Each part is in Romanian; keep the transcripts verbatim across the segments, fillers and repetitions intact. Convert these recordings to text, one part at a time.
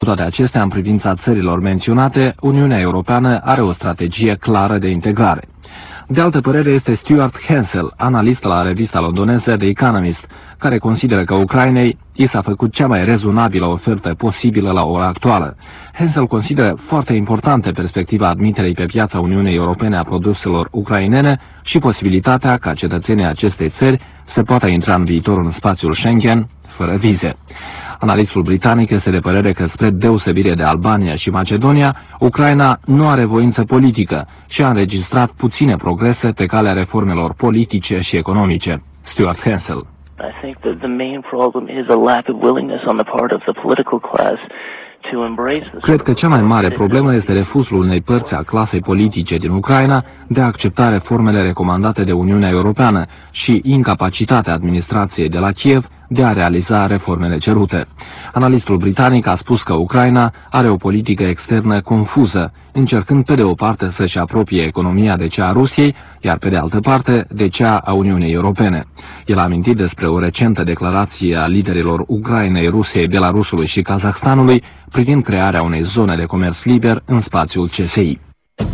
Cu toate acestea, în privința țărilor menționate, Uniunea Europeană are o strategie clară de integrare. De altă părere este Stuart Hensel, analist la revista londoneză The Economist, care consideră că Ucrainei i s-a făcut cea mai rezonabilă ofertă posibilă la ora actuală. Hensel consideră foarte importantă perspectiva admiterii pe piața Uniunii Europene a produselor ucrainene și posibilitatea ca cetățenii acestei țări să poată intra în viitor în spațiul Schengen fără vize. Analistul britanic este de părere că, spre deosebire de Albania și Macedonia, Ucraina nu are voință politică și a înregistrat puține progrese pe calea reformelor politice și economice. Stuart Hensel. I think that the main problem is a lack of willingness on the part of the political class to embrace this. Cred că cea mai mare problemă este refuzul unei părți a clasei politice din Ucraina de a accepta reformele recomandate de Uniunea Europeană și incapacitatea administrației de la Kiev de a realiza reformele cerute. Analistul britanic a spus că Ucraina are o politică externă confuză, încercând pe de o parte să-și apropie economia de cea a Rusiei, iar pe de altă parte de cea a Uniunii Europene. El a amintit despre o recentă declarație a liderilor Ucrainei, Rusiei, Belarusului și Kazahstanului privind crearea unei zone de comerț liber în spațiul C S I.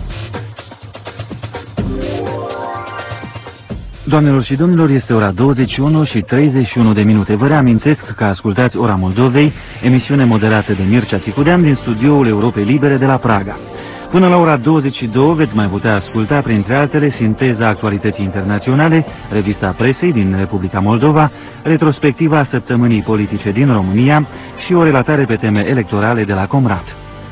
Doamnelor și domnilor, este ora douăzeci și unu și treizeci și unu de minute. Vă reamintesc că ascultați Ora Moldovei, emisiune moderată de Mircea Țicudean din studioul Europei Libere de la Praga. Până la ora douăzeci și două veți mai putea asculta, printre altele, sinteza actualității internaționale, revista presei din Republica Moldova, retrospectiva săptămânii politice din România și o relatare pe teme electorale de la Comrat.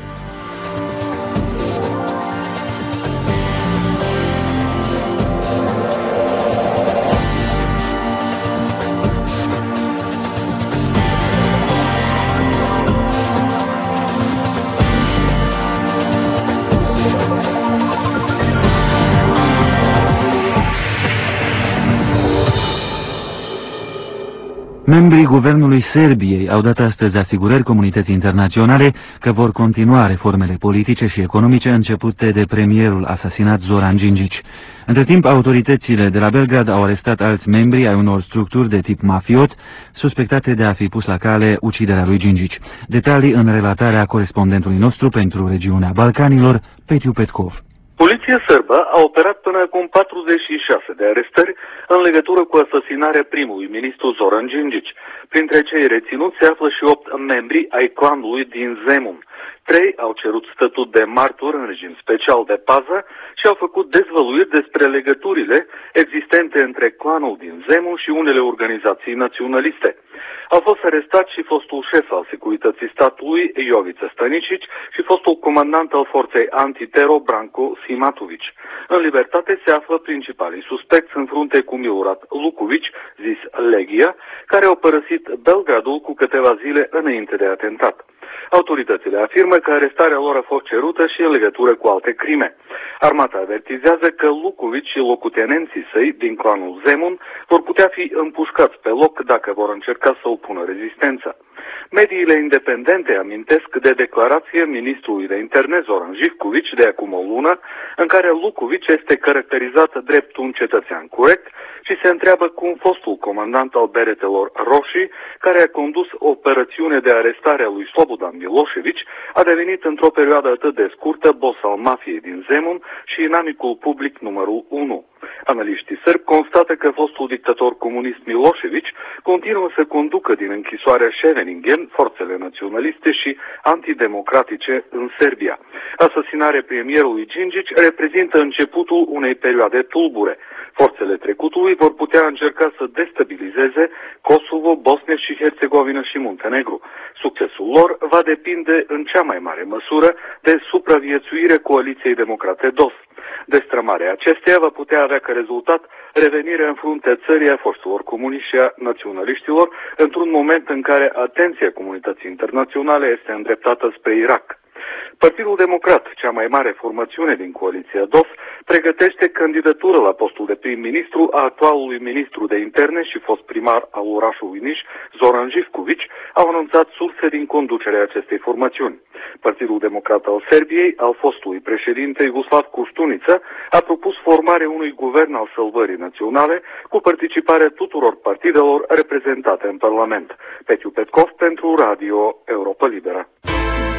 Membrii Guvernului Serbiei au dat astăzi asigurări comunității internaționale că vor continua reformele politice și economice începute de premierul asasinat Zoran Đinđić. Între timp, autoritățile de la Belgrad au arestat alți membri ai unor structuri de tip mafiot, suspectate de a fi pus la cale uciderea lui Đinđić. Detalii în relatarea corespondentului nostru pentru regiunea Balcanilor, Petiu Petkov. Poliția sârbă a operat până acum patruzeci și șase de arestări în legătură cu asasinarea primului ministru Zoran Đinđić. Printre cei reținuți se află și opt membri ai clanului din Zemun. Trei au cerut statut de martor în regim special de pază și au făcut dezvăluiri despre legăturile existente între clanul din Zemun și unele organizații naționaliste. Au fost arestați și fostul șef al securității statului, Jovica Stanicic, și fostul comandant al forței antitero, Branko Simatovic. În libertate se află principalii suspecți în frunte cu Milorad Lukovic, zis Legia, care au părăsit Belgradul cu câteva zile înainte de atentat. Autoritățile afirmă că arestarea lor a fost cerută și în legătură cu alte crime. Armata avertizează că Lukovic și locotenenții săi din clanul Zemun vor putea fi împușcați pe loc dacă vor încerca să opună rezistență. Mediile independente amintesc de declarație ministrului de interne Zoran Živković de acum o lună, în care Lukovic este caracterizat drept un cetățean corect și se întreabă cum fostul comandant al beretelor roșii, care a condus o operațiune de arestare a lui Slobodan Milošević, a devenit într-o perioadă atât de scurtă boss al mafiei din Zemun și inamicul public numărul unu. Analiștii sârbi constată că fostul dictator comunist Milošević continuă să conducă din închisoarea Scheveningen forțele naționaliste și antidemocratice în Serbia. Asasinarea premierului Đinđić reprezintă începutul unei perioade tulbure. Forțele trecutului vor putea încerca să destabilizeze Kosovo, Bosnia și Herțegovina și Muntenegru. Succesul lor va depinde în cea mai mare măsură de supraviețuirea coaliției democrate D O S. Destrămarea acesteia va putea avea ca rezultat revenirea în fruntea țării a forțelor comuniști și a naționaliștilor într-un moment în care atenția comunității internaționale este îndreptată spre Irak. Partidul Democrat, cea mai mare formațiune din coaliția D O S, pregătește candidatură la postul de prim-ministru a actualului ministru de interne și fost primar al orașului Niș, Zoran Živković, au anunțat surse din conducerea acestei formațiuni. Partidul Democrat al Serbiei, al fostului președinte Iugoslav Koštunica, a propus formarea unui guvern al salvării naționale cu participarea tuturor partidelor reprezentate în Parlament. Petiu Petkov pentru Radio Europa Liberă.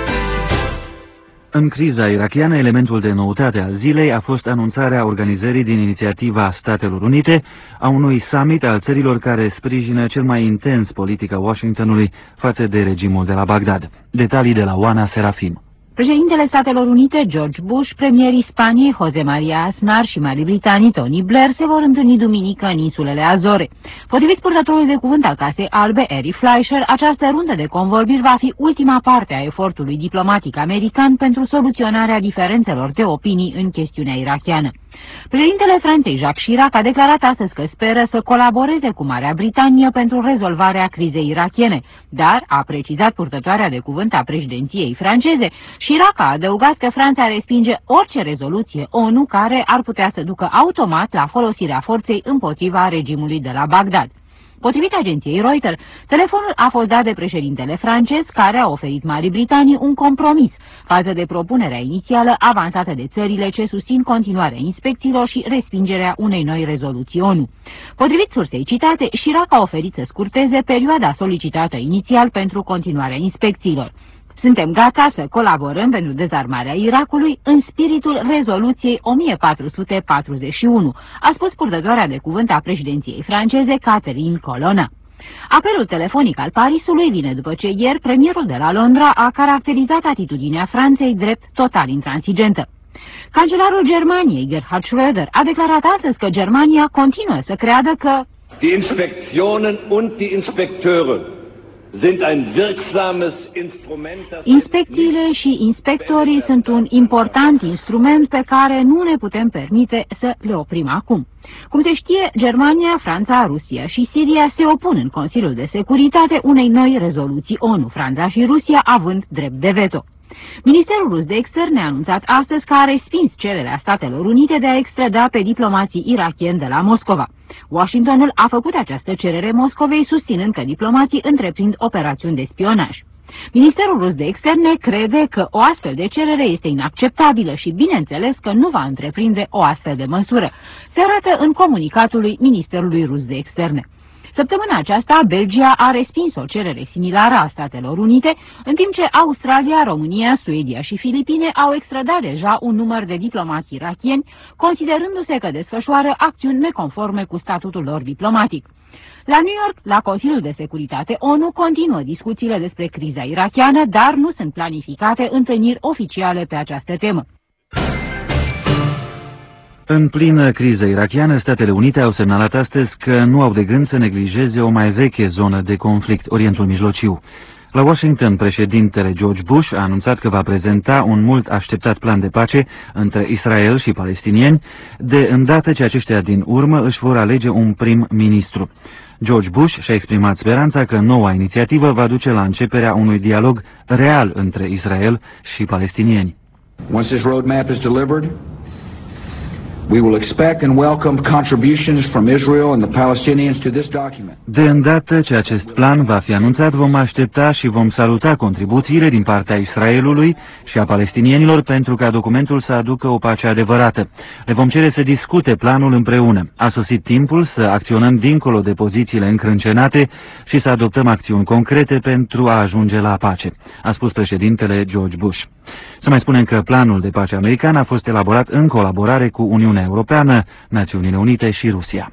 În criza irakiană, elementul de noutate al zilei a fost anunțarea organizării din inițiativa Statelor Unite a unui summit al țărilor care sprijină cel mai intens politica Washingtonului față de regimul de la Bagdad. Detalii de la Oana Serafim. Președintele Statelor Unite, George Bush, premierii Spaniei, José María Aznar și Marii Britanii, Tony Blair, se vor întâlni duminică în insulele Azore. Potrivit purtătorului de cuvânt al Casei Albe, Eric Fleischer, această rundă de convorbiri va fi ultima parte a efortului diplomatic american pentru soluționarea diferențelor de opinii în chestiunea irakiană. Președintele Franței, Jacques Chirac, a declarat astăzi că speră să colaboreze cu Marea Britanie pentru rezolvarea crizei irakiene, dar, a precizat purtătoarea de cuvânt a președinției franceze, Chirac a adăugat că Franța respinge orice rezoluție ONU care ar putea să ducă automat la folosirea forței împotriva regimului de la Bagdad. Potrivit agenției Reuters, telefonul a fost dat de președintele francez, care a oferit Marii Britanii un compromis față de propunerea inițială avansată de țările ce susțin continuarea inspecțiilor și respingerea unei noi rezoluții ONU. Potrivit sursei citate, Chirac a oferit să scurteze perioada solicitată inițial pentru continuarea inspecțiilor. Suntem gata să colaborăm pentru dezarmarea Irakului în spiritul rezoluției o mie patru sute patruzeci și unu, a spus purtătoarea de cuvânt a președinției franceze, Catherine Colonna. Apelul telefonic al Parisului vine după ce ieri premierul de la Londra a caracterizat atitudinea Franței drept total intransigentă. Cancelarul Germaniei, Gerhard Schröder, a declarat astăzi că Germania continuă să creadă că Die Inspektionen und die Inspekteure sind ein wirksames Instrument. Inspecțiile și inspectorii sunt un important instrument pe care nu ne putem permite să le oprim acum. Cum se știe, Germania, Franța, Rusia și Siria se opun în Consiliul de Securitate unei noi rezoluții ONU, Franța și Rusia având drept de veto. Ministerul rus de externe a anunțat astăzi că a respins cererea Statelor Unite de a extrada pe diplomații irakieni de la Moscova. Washingtonul a făcut această cerere Moscovei, susținând că diplomații întreprind operațiuni de spionaj. Ministerul rus de externe crede că o astfel de cerere este inacceptabilă și, bineînțeles, că nu va întreprinde o astfel de măsură, se arată în comunicatul lui Ministerului rus de externe. Săptămâna aceasta, Belgia a respins o cerere similară a Statelor Unite, în timp ce Australia, România, Suedia și Filipine au extradat deja un număr de diplomați irakieni, considerându-se că desfășoară acțiuni neconforme cu statutul lor diplomatic. La New York, la Consiliul de Securitate ONU, continuă discuțiile despre criza irakiană, dar nu sunt planificate întâlniri oficiale pe această temă. În plină criză irakiană, Statele Unite au semnalat astăzi că nu au de gând să neglijeze o mai veche zonă de conflict, Orientul Mijlociu. La Washington, președintele George Bush a anunțat că va prezenta un mult așteptat plan de pace între Israel și palestinieni, de îndată ce aceștia din urmă își vor alege un prim-ministru. George Bush și-a exprimat speranța că noua inițiativă va duce la începerea unui dialog real între Israel și palestinieni. Once this roadmap is delivered, we will expect and welcome contributions from Israel and the Palestinians to this document. De îndată ce acest plan va fi anunțat, vom aștepta și vom saluta contribuțiile din partea Israelului și a palestinienilor pentru ca documentul să aducă o pace adevărată. Le vom cere să discute planul împreună. A sosit timpul să acționăm dincolo de pozițiile încrâncenate și să adoptăm acțiuni concrete pentru a ajunge la pace, a spus președintele George Bush. Să mai spunem că planul de pace american a fost elaborat în colaborare cu Uniunea Europeană, Națiunile Unite și Rusia.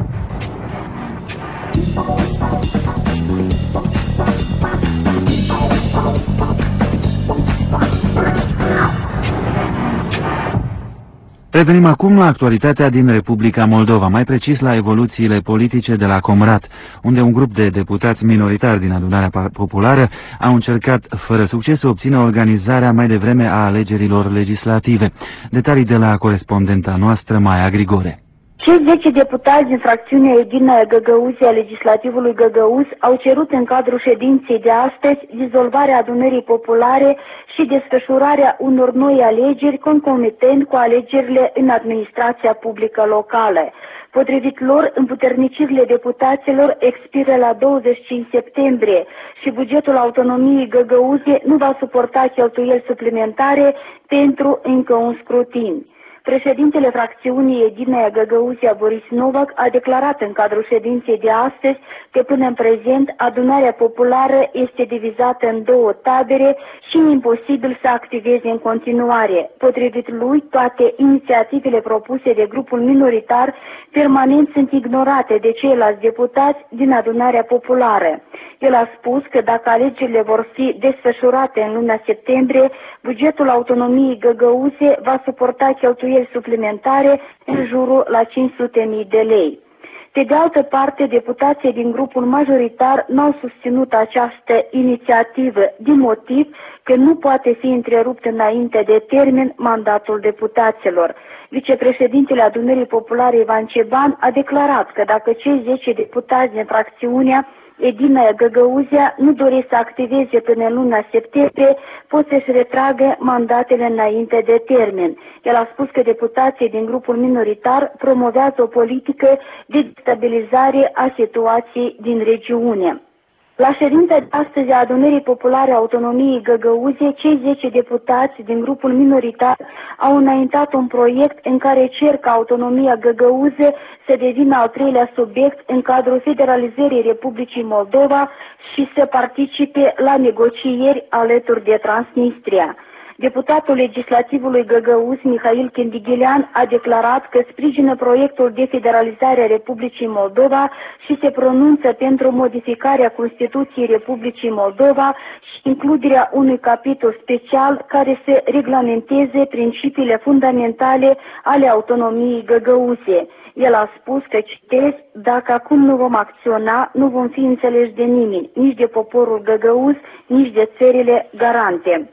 Revenim acum la actualitatea din Republica Moldova, mai precis la evoluțiile politice de la Comrat, unde un grup de deputați minoritari din Adunarea Populară au încercat fără succes să obțină organizarea mai devreme a alegerilor legislative. Detalii de la corespondenta noastră, Maia Grigore. Cei zece deputați din fracțiunea Edina Găgăuzi a legislativului Găgăuzi au cerut în cadrul ședinței de astăzi dizolvarea adunării populare și desfășurarea unor noi alegeri concomitent cu alegerile în administrația publică locală. Potrivit lor, împuternicirile deputaților expiră la douăzeci și cinci septembrie și bugetul autonomiei Găgăuzie nu va suporta cheltuieli suplimentare pentru încă un scrutin. Președintele fracțiunii Edina Găgăuzia Boris Novak a declarat în cadrul ședinței de astăzi că până în prezent adunarea populară este divizată în două tabere și e imposibil să activeze în continuare. Potrivit lui, toate inițiativele propuse de grupul minoritar permanent sunt ignorate de ceilalți deputați din adunarea populară. El a spus că dacă alegerile vor fi desfășurate în luna septembrie, bugetul autonomiei Găgăuze va suporta cheltuieli suplimentare în jurul la cinci sute de mii de lei. Pe de altă parte, deputații din grupul majoritar n-au susținut această inițiativă din motiv că nu poate fi întrerupt înainte de termen mandatul deputaților. Vicepreședintele Adunării Populare Ivan Ceban a declarat că dacă cei zece deputați din fracțiunea Edina Găgăuzia nu doresc să activeze până în luna septembrie, pot să-și retragă mandatele înainte de termen. El a spus că deputații din grupul minoritar promovează o politică de destabilizare a situației din regiune. La ședința de astăzi a Adunării Populare Autonomiei Găgăuze, cei zece deputați din grupul minoritar au înaintat un proiect în care cer ca autonomia Găgăuze să devină al treilea subiect în cadrul federalizării Republicii Moldova și să participe la negocieri alături de Transnistria. Deputatul legislativului Găgăuz, Mihail Kindighilean, a declarat că sprijină proiectul de federalizare a Republicii Moldova și se pronunță pentru modificarea Constituției Republicii Moldova și includerea unui capitol special care să reglementeze principiile fundamentale ale autonomiei Găgăuze. El a spus că, citez, dacă acum nu vom acționa, nu vom fi înțeleși de nimeni, nici de poporul Găgăuz, nici de țările garante.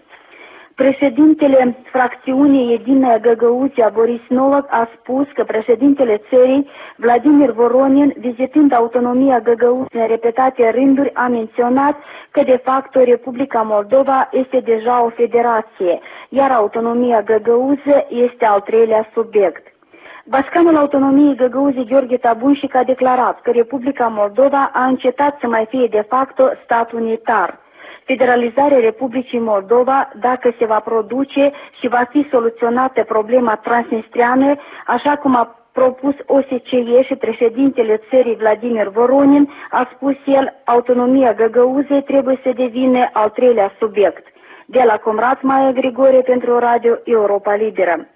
Președintele fracțiunii Edina Găgăuzia Boris Novak a spus că președintele țării, Vladimir Voronin, vizitând autonomia Găgăuze în repetate rânduri, a menționat că de fapt Republica Moldova este deja o federație, iar autonomia Găgăuze este al treilea subiect. Bascanul autonomiei Găgăuze Gheorghe Tabunșic a declarat că Republica Moldova a încetat să mai fie de facto stat unitar. Federalizarea Republicii Moldova, dacă se va produce și va fi soluționată problema transnistriană, așa cum a propus O S C E și președintele țării Vladimir Voronin, a spus el, autonomia Găgăuzei trebuie să devină al treilea subiect. De la Comrat, Maia Grigore pentru Radio Europa Liberă.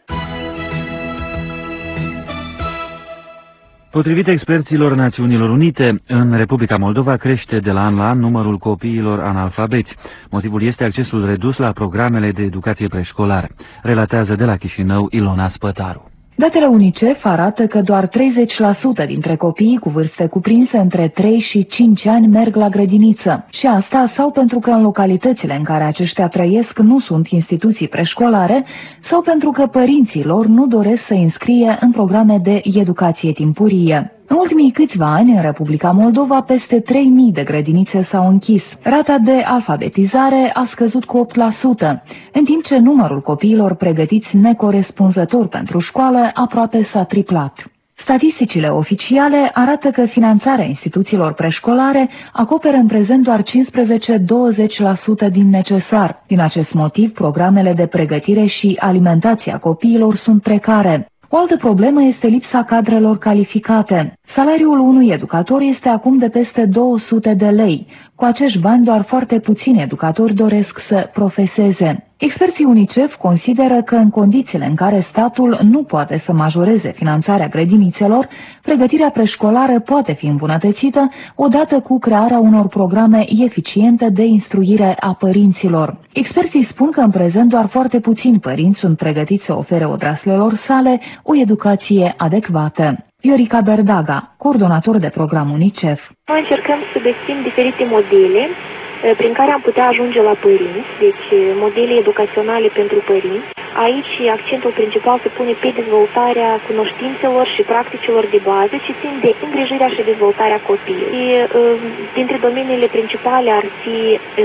Potrivit experților Națiunilor Unite, în Republica Moldova crește de la an la an numărul copiilor analfabeți. Motivul este accesul redus la programele de educație preșcolară, relatează de la Chișinău Ilona Spătaru. Datele UNICEF arată că doar treizeci la sută dintre copiii cu vârste cuprinse între trei și cinci ani merg la grădiniță. Și asta sau pentru că în localitățile în care aceștia trăiesc nu sunt instituții preșcolare, sau pentru că părinții lor nu doresc să înscrie în programe de educație timpurie. În ultimii câțiva ani, în Republica Moldova, peste trei mii de grădinițe s-au închis. Rata de alfabetizare a scăzut cu opt la sută, în timp ce numărul copiilor pregătiți necorespunzător pentru școală aproape s-a triplat. Statisticile oficiale arată că finanțarea instituțiilor preșcolare acoperă în prezent doar cincisprezece - douăzeci la sută din necesar. Din acest motiv, programele de pregătire și alimentație a copiilor sunt precare. O altă problemă este lipsa cadrelor calificate. Salariul unui educator este acum de peste două sute de lei. Cu acești bani, doar foarte puțini educatori doresc să profeseze. Experții UNICEF consideră că în condițiile în care statul nu poate să majoreze finanțarea grădinițelor, pregătirea preșcolară poate fi îmbunătățită odată cu crearea unor programe eficiente de instruire a părinților. Experții spun că în prezent doar foarte puțini părinți sunt pregătiți să ofere odraslelor sale o educație adecvată. Viorica Berdaga, coordonator de program UNICEF. Noi încercăm să găsim diferite modele prin care am putea ajunge la părinți, deci modele educaționale pentru părinți. Aici accentul principal se pune pe dezvoltarea cunoștințelor și practicilor de bază ce țin de îngrijirea și dezvoltarea copiilor. Și, dintre domeniile principale ar fi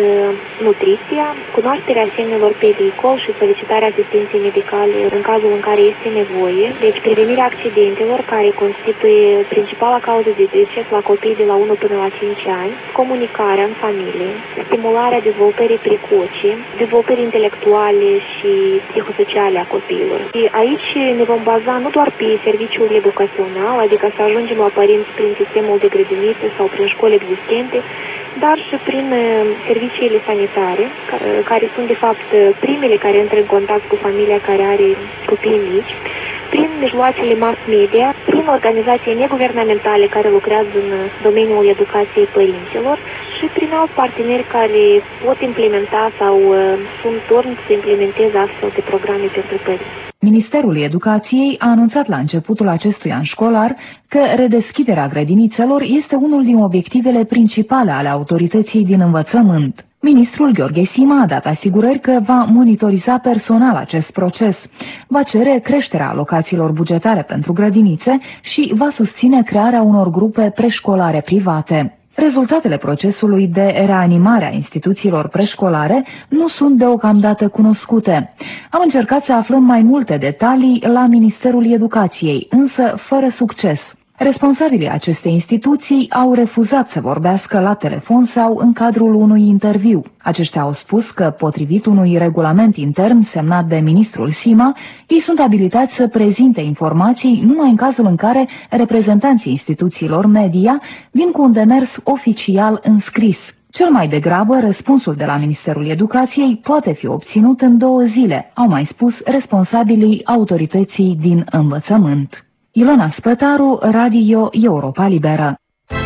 nutriția, cunoașterea semnelor pe vehicul și solicitarea asistenței medicale în cazul în care este nevoie, deci prevenirea accidentelor care constituie principala cauză de deces la copii de la unu până la cinci ani, comunicarea în familie, stimularea dezvoltării precoce, dezvoltării intelectuale și psihosociale sociale a copiilor. Și aici ne vom baza nu doar pe serviciul educațional, adică să ajungem la părinți prin sistemul de grădinițe sau prin școli existente, dar și prin serviciile sanitare, care sunt de fapt primele care intră în contact cu familia care are copii mici, prin mijloacele mass media, prin organizații neguvernamentale care lucrează în domeniul educației părinților și prin alți parteneri care pot implementa sau sunt dorniți să implementeze astfel de programe pentru părinți. Ministerul Educației a anunțat la începutul acestui an școlar că redeschiderea grădinițelor este unul din obiectivele principale ale autorității din învățământ. Ministrul Gheorghe Sima a dat asigurări că va monitoriza personal acest proces, va cere creșterea alocațiilor bugetare pentru grădinițe și va susține crearea unor grupe preșcolare private. Rezultatele procesului de reanimare a instituțiilor preșcolare nu sunt deocamdată cunoscute. Am încercat să aflăm mai multe detalii la Ministerul Educației, însă fără succes. Responsabilii acestei instituții au refuzat să vorbească la telefon sau în cadrul unui interviu. Aceștia au spus că, potrivit unui regulament intern semnat de ministrul Sima, ei sunt abilitați să prezinte informații numai în cazul în care reprezentanții instituțiilor media vin cu un demers oficial înscris. Cel mai degrabă, răspunsul de la Ministerul Educației poate fi obținut în două zile, au mai spus responsabilii autorității din învățământ. Ilona Spătaru, Radio Europa Liberă.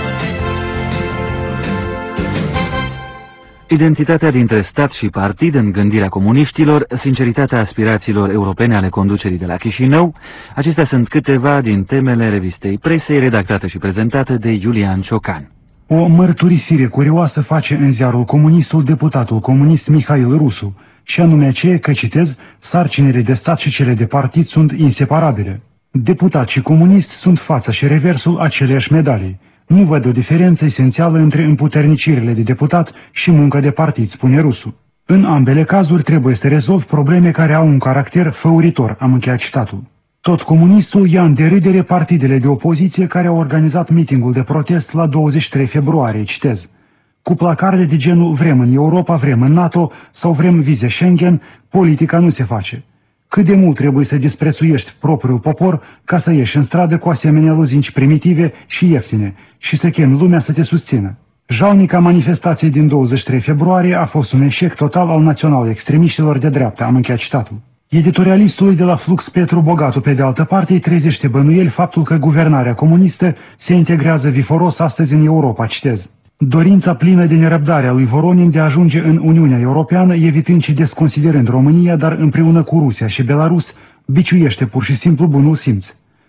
Identitatea dintre stat și partid în gândirea comuniștilor, sinceritatea aspirațiilor europene ale conducerii de la Chișinău, acestea sunt câteva din temele revistei Presei, redactată și prezentată de Iulian Ciocan. O mărturisire curioasă face în ziarul comunistul deputatul comunist Mihail Rusu, și anume aceea că, citez, sarcinile de stat și cele de partid sunt inseparabile. Deputat și comunist sunt fața și reversul aceleași medalii. Nu văd o diferență esențială între împuternicirile de deputat și munca de partid, spune Rusu. În ambele cazuri trebuie să rezolv probleme care au un caracter făuritor, am încheiat citatul. Tot comunistul ia în derâdere partidele de opoziție care au organizat mitingul de protest la douăzeci și trei februarie, citez. Cu placarde de genul vrem în Europa, vrem în NATO sau vrem vize Schengen, politica nu se face. Cât de mult trebuie să disprețuiești propriul popor ca să ieși în stradă cu asemenea lozinci primitive și ieftine și să chemi lumea să te susțină. Jalnica manifestației din douăzeci și trei februarie a fost un eșec total al național-extremiștilor de dreapta, am încheiat citatul. Editorialistului de la Flux Petru Bogatu, pe de altă parte, îi trezește bănuieli faptul că guvernarea comunistă se integrează viforos astăzi în Europa, citez. Dorința plină de nerăbdare a lui Voronin de a ajunge în Uniunea Europeană, evitând și desconsiderând România, dar împreună cu Rusia și Belarus, biciuiește pur și simplu bunul simț.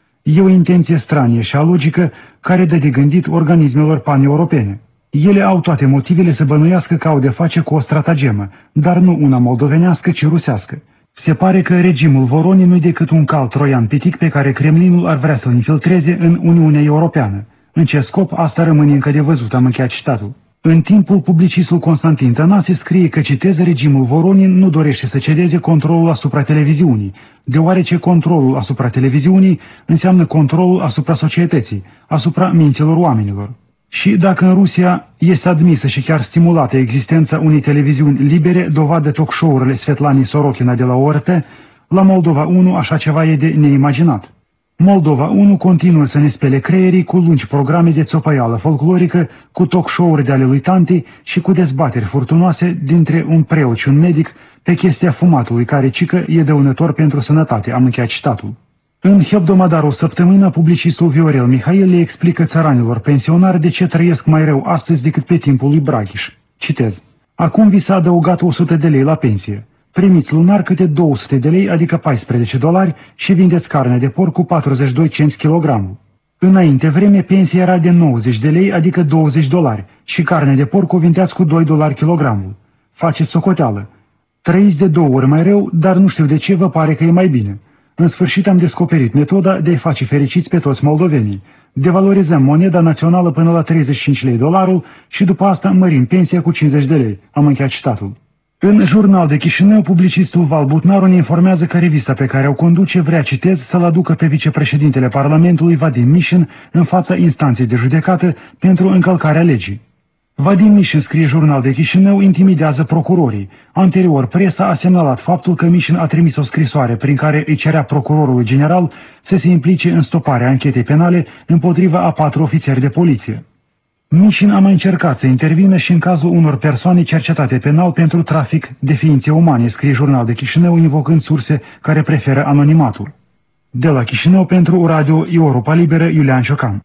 E o intenție stranie și alogică care dă de gândit organismelor paneuropene. Ele au toate motivele să bănuiască că au de face cu o stratagemă, dar nu una moldovenească, ci rusească. Se pare că regimul Voronin nu-i decât un cal troian pitic pe care Kremlinul ar vrea să-l infiltreze în Uniunea Europeană. În ce scop, asta rămâne încă de văzut, am încheiat citatul. În timpul, publicistul Constantin Tănase scrie că, citez, regimul Voronin nu dorește să cedeze controlul asupra televiziunii, deoarece controlul asupra televiziunii înseamnă controlul asupra societății, asupra minților oamenilor. Și dacă în Rusia este admisă și chiar stimulată existența unei televiziuni libere, dovadă talk show-urile Svetlani Sorokina de la O R T, la Moldova unu așa ceva e de neimaginat. Moldova unu continuă să ne spele creierii cu lungi programe de țopăială folclorică, cu talk show-uri de ale lui Tanti și cu dezbateri furtunoase dintre un preot și un medic pe chestia fumatului care, cică, e dăunător pentru sănătate, am încheiat citatul. În Hebdomadarul Săptămâna, publicistul Viorel Mihail le explică țăranilor pensionari de ce trăiesc mai rău astăzi decât pe timpul lui Braghiș. Citez. Acum vi s-a adăugat o sută de lei la pensie. Primiți lunar câte două sute de lei, adică paisprezece dolari, și vindeți carne de porc cu patruzeci și doi cenți kilogramul. Înainte vreme, pensia era de nouăzeci de lei, adică douăzeci dolari, și carne de porc o vindeați cu doi dolari kilogramul. Faceți socoteală. Trăiți de două ori mai rău, dar nu știu de ce vă pare că e mai bine. În sfârșit am descoperit metoda de a-i face fericiți pe toți moldovenii. Devalorizăm moneda națională până la treizeci și cinci lei dolarul și după asta mărim pensia cu cincizeci de lei. Am încheiat citatul. În Jurnal de Chișinău, publicistul Val Butnaru ne informează că revista pe care o conduce vrea, citez, să-l aducă pe vicepreședintele Parlamentului Vadim Mișin în fața instanței de judecată pentru încălcarea legii. Vadim Mișin, scrie Jurnal de Chișinău, intimidează procurorii. Anterior, presa a semnalat faptul că Mișin a trimis o scrisoare prin care îi cerea procurorului general să se implice în stoparea anchetei penale împotriva a patru ofițeri de poliție. Mișin a mai încercat să intervină și în cazul unor persoane cercetate penal pentru trafic de ființe umane, scrie Jurnal de Chișinău, invocând surse care preferă anonimatul. De la Chișinău, pentru Radio Europa Liberă, Iulian Ciocan.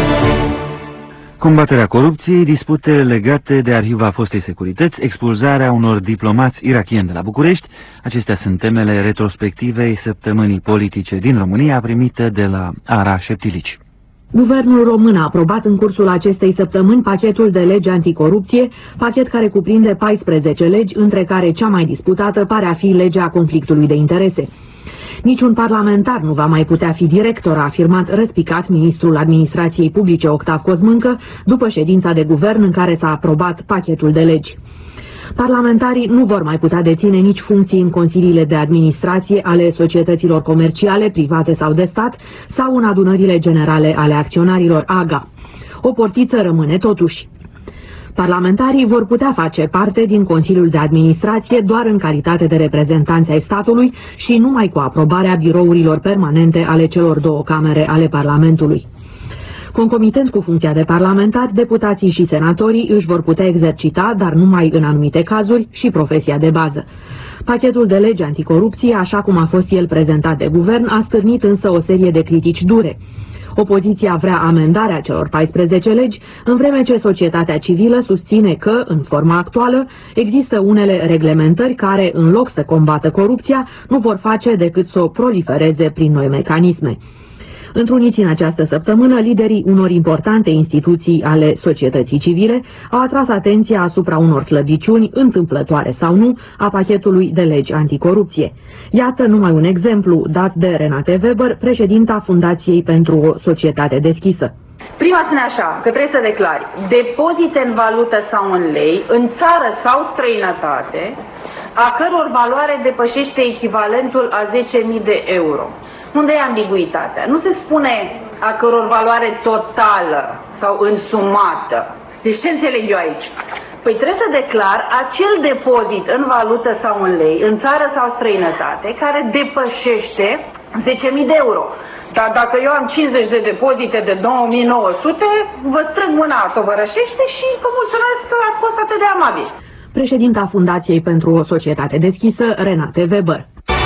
Combaterea corupției, dispute legate de arhiva fostei securități, expulzarea unor diplomați irakieni de la București, acestea sunt temele retrospectivei săptămânii politice din România, primite de la Ara Șeptilici. Guvernul român a aprobat în cursul acestei săptămâni pachetul de legi anticorupție, pachet care cuprinde paisprezece legi, între care cea mai disputată pare a fi legea conflictului de interese. Niciun parlamentar nu va mai putea fi director, a afirmat răspicat ministrul administrației publice Octav Cosmâncă după ședința de guvern în care s-a aprobat pachetul de legi. Parlamentarii nu vor mai putea deține nici funcții în consiliile de administrație ale societăților comerciale, private sau de stat, sau în adunările generale ale acționarilor A G A. O portiță rămâne totuși. Parlamentarii vor putea face parte din Consiliul de Administrație doar în calitate de reprezentanți ai statului și numai cu aprobarea birourilor permanente ale celor două camere ale Parlamentului. Concomitent cu funcția de parlamentar, deputații și senatorii își vor putea exercita, dar numai în anumite cazuri, și profesia de bază. Pachetul de lege anticorupție, așa cum a fost el prezentat de guvern, a stârnit însă o serie de critici dure. Opoziția vrea amendarea celor paisprezece legi, în vreme ce societatea civilă susține că, în forma actuală, există unele reglementări care, în loc să combată corupția, nu vor face decât să o prolifereze prin noi mecanisme. Întruniți în această săptămână, liderii unor importante instituții ale societății civile au atras atenția asupra unor slăbiciuni, întâmplătoare sau nu, a pachetului de legi anticorupție. Iată numai un exemplu dat de Renate Weber, președinta Fundației pentru o Societate Deschisă. Prima spune așa, că trebuie să declari depozite în valută sau în lei, în țară sau străinătate, a căror valoare depășește echivalentul a zece mii de euro. Unde e ambiguitatea? Nu se spune a căror valoare totală sau însumată. Deci ce înțeleg eu aici? Păi trebuie să declar acel depozit în valută sau în lei, în țară sau străinătate, care depășește zece mii de euro. Dar dacă eu am cincizeci de depozite de două mii nouă sute, vă strâng mâna tovărășește și vă mulțumesc că ați fost atât de amabil. Președinta Fundației pentru o Societate Deschisă, Renate Weber.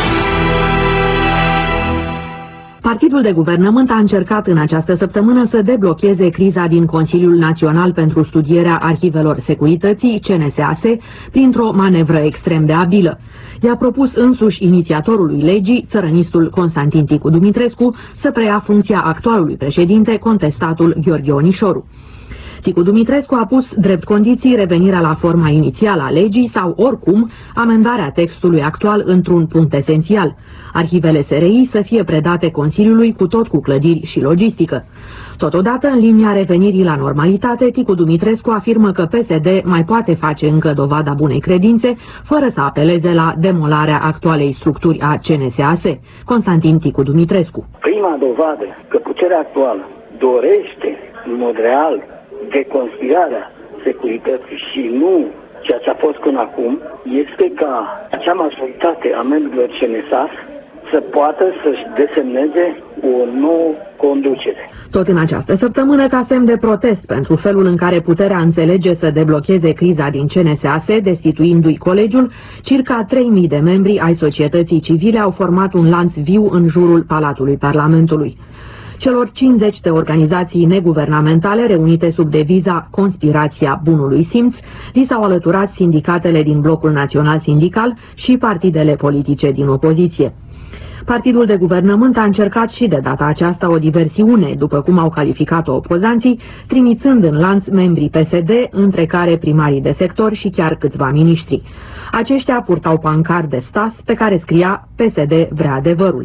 Partidul de guvernământ a încercat în această săptămână să deblocheze criza din Consiliul Național pentru Studierea Arhivelor Securității, C N S A S E, printr-o manevră extrem de abilă. I-a propus însuși inițiatorului legii, țărănistul Constantin Ticu Dumitrescu, să preia funcția actualului președinte, contestatul Gheorghe Onișoru. Ticu Dumitrescu a pus drept condiții revenirea la forma inițială a legii sau, oricum, amendarea textului actual într-un punct esențial. Arhivele S R I să fie predate Consiliului cu tot cu clădiri și logistică. Totodată, în linia revenirii la normalitate, Ticu Dumitrescu afirmă că P S D mai poate face încă dovada bunei credințe, fără să apeleze la demolarea actualei structuri a C N S A S E. Constantin Ticu Dumitrescu. Prima dovadă că puterea actuală dorește, în mod real, deconspirarea securității și nu ceea ce a fost până acum, este ca acea majoritate a membrilor C N S A S să poată să-și desemneze o nouă conducere. Tot în această săptămână, ca semn de protest pentru felul în care puterea înțelege să deblocheze criza din C N S A S E, destituindu-i colegiul, circa trei mii de membri ai societății civile au format un lanț viu în jurul Palatului Parlamentului. Celor cincizeci de organizații neguvernamentale reunite sub deviza Conspirația Bunului Simț, li s-au alăturat sindicatele din Blocul Național Sindical și partidele politice din opoziție. Partidul de guvernământ a încercat și de data aceasta o diversiune, după cum au calificat-o opozanții, trimițând în lanț membrii P S D, între care primarii de sector și chiar câțiva miniștri. Aceștia purtau pancard de stas pe care scria P S D vrea adevărul.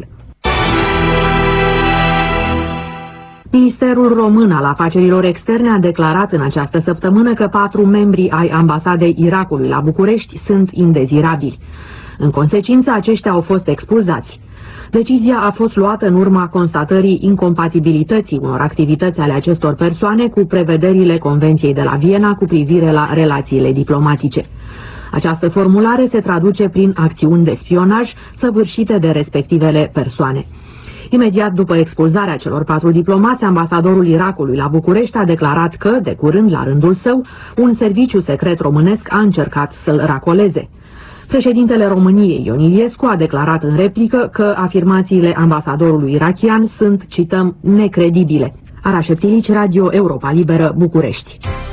Ministerul Român al Afacerilor Externe a declarat în această săptămână că patru membri ai ambasadei Irakului la București sunt indezirabili. În consecință, aceștia au fost expulzați. Decizia a fost luată în urma constatării incompatibilității unor activități ale acestor persoane cu prevederile Convenției de la Viena cu privire la relațiile diplomatice. Această formulare se traduce prin acțiuni de spionaj săvârșite de respectivele persoane. Imediat după expulzarea celor patru diplomați, ambasadorul Irakului la București a declarat că, de curând la rândul său, un serviciu secret românesc a încercat să-l racoleze. Președintele României, Ion Iliescu, a declarat în replică că afirmațiile ambasadorului irakian sunt, cităm, necredibile. Ara Șeptilici, Radio Europa Liberă, București.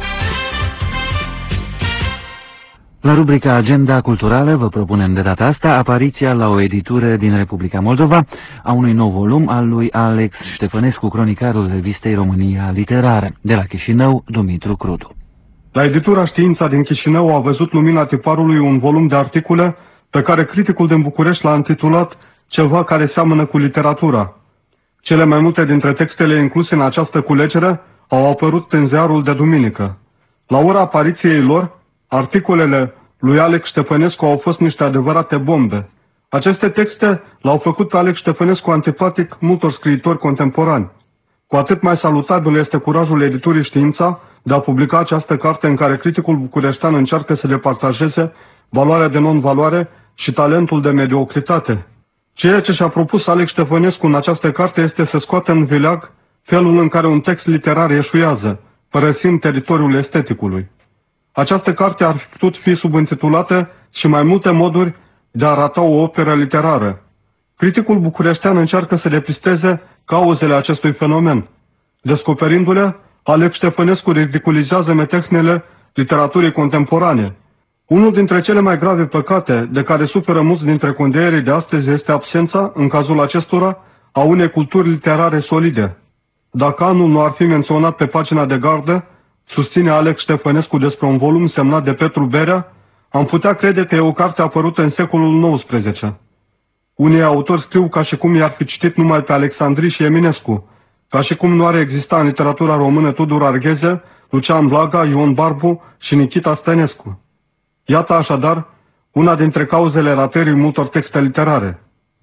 La rubrica Agenda Culturală vă propunem de data asta apariția la o editură din Republica Moldova a unui nou volum al lui Alex Ștefănescu, cronicarul revistei România Literară. De la Chișinău, Dumitru Crudu. La editura Știința din Chișinău a văzut lumina tiparului un volum de articole pe care criticul din București l-a intitulat Ceva care seamănă cu literatura. Cele mai multe dintre textele incluse în această culegere au apărut în ziarul de duminică. La ora apariției lor, articolele lui Alex Ștefănescu au fost niște adevărate bombe. Aceste texte l-au făcut pe Alex Ștefănescu antipatic multor scriitori contemporani. Cu atât mai salutabil este curajul editurii Știința de a publica această carte în care criticul bucureștean încearcă să departajeze valoarea de non-valoare și talentul de mediocritate. Ceea ce și-a propus Alex Ștefănescu în această carte este să scoată în vileag felul în care un text literar eșuează, părăsind teritoriul esteticului. Această carte ar fi putut fi subintitulată și mai multe moduri de a arata o operă literară. Criticul bucureștean încearcă să depisteze cauzele acestui fenomen. Descoperindu-le, Alex Ștefănescu ridiculizează metehnele literaturii contemporane. Unul dintre cele mai grave păcate de care suferă mulți dintre condeierii de astăzi este absența, în cazul acestora, a unei culturi literare solide. Dacă anul nu ar fi menționat pe pagina de gardă, susține Alex Ștefănescu despre un volum semnat de Petru Berea, am putea crede că e o carte apărută în secolul nouăsprezece. Unii autori scriu ca și cum i-ar fi citit numai pe Alexandrii și Eminescu, ca și cum nu ar exista în literatura română Tudor Argheze, Lucian Blaga, Ion Barbu și Nichita Stănescu. Iată așadar una dintre cauzele ratării multor texte literare.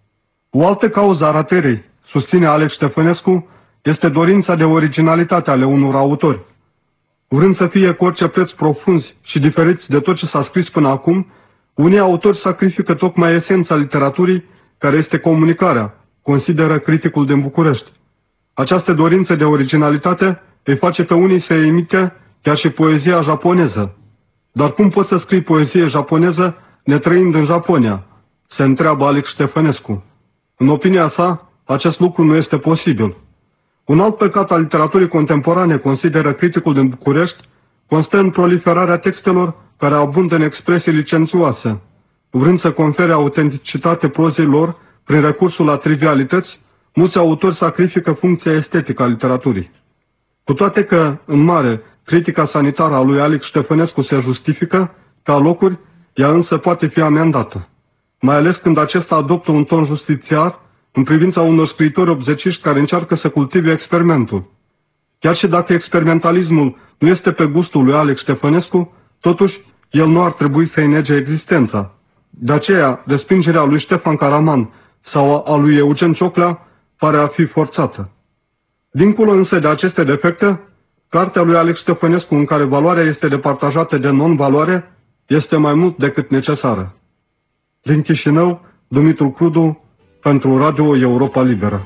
O altă cauză a ratării, susține Alex Ștefănescu, este dorința de originalitate ale unor autori. Vrând să fie cu orice preț profunzi și diferiți de tot ce s-a scris până acum, unii autori sacrifică tocmai esența literaturii, care este comunicarea, consideră criticul din București. Această dorință de originalitate îi face pe unii să imite chiar și poezia japoneză. Dar cum poți să scrii poezie japoneză netrăind în Japonia? Se întreabă Alex Ștefănescu. În opinia sa, acest lucru nu este posibil. Un alt păcat al literaturii contemporane, consideră criticul din București, constă în proliferarea textelor care abundă în expresii licențioase. Vrând să confere autenticitate prozei lor prin recursul la trivialități, mulți autori sacrifică funcția estetică a literaturii. Cu toate că, în mare, critica sanitară a lui Alex Ștefănescu se justifică, pe alocuri, ea însă poate fi amendată. Mai ales când acesta adoptă un ton justițiar în privința unor scriitori obzeciști care încearcă să cultive experimentul. Chiar și dacă experimentalismul nu este pe gustul lui Alex Ștefănescu, totuși, el nu ar trebui să-i nege existența. De aceea, respingerea lui Ștefan Caraman sau a lui Eugen Cioclea pare a fi forțată. Dincolo însă de aceste defecte, cartea lui Alex Ștefănescu, în care valoarea este departajată de non-valoare, este mai mult decât necesară. Din Chișinău, Dumitru Crudu, pentru Radio Europa Liberă.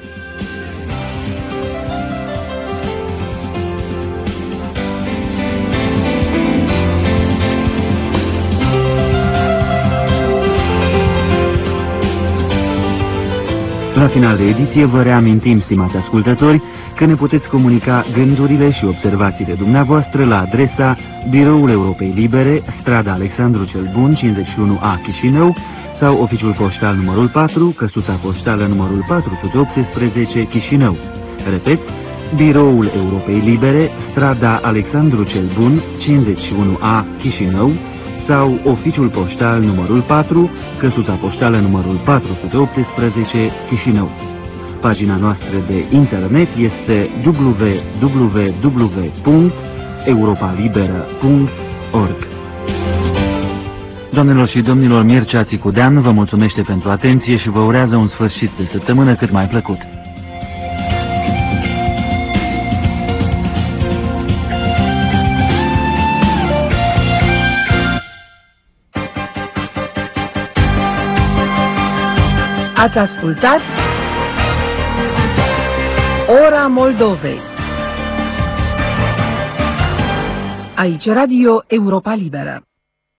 La final de ediție vă reamintim, stimați ascultători, că ne puteți comunica gândurile și observațiile dumneavoastră la adresa Biroul Europei Libere, strada Alexandru cel Bun, cincizeci și unu A, Chișinău, sau oficiul poștal numărul patru, căsuța poștală numărul patru sute optsprezece, Chișinău. Repet, Biroul Europei Libere, strada Alexandru cel Bun, cincizeci și unu A, Chișinău, sau oficiul poștal numărul patru, căsuța poștală numărul patru sute optsprezece, Chișinău. Pagina noastră de internet este w w w punct europa liberă punct org. Doamnelor și domnilor, Mircea Țicudean vă mulțumește pentru atenție și vă urează un sfârșit de săptămână cât mai plăcut. Ați ascultat Ora Moldovei. Aici Radio Europa Liberă.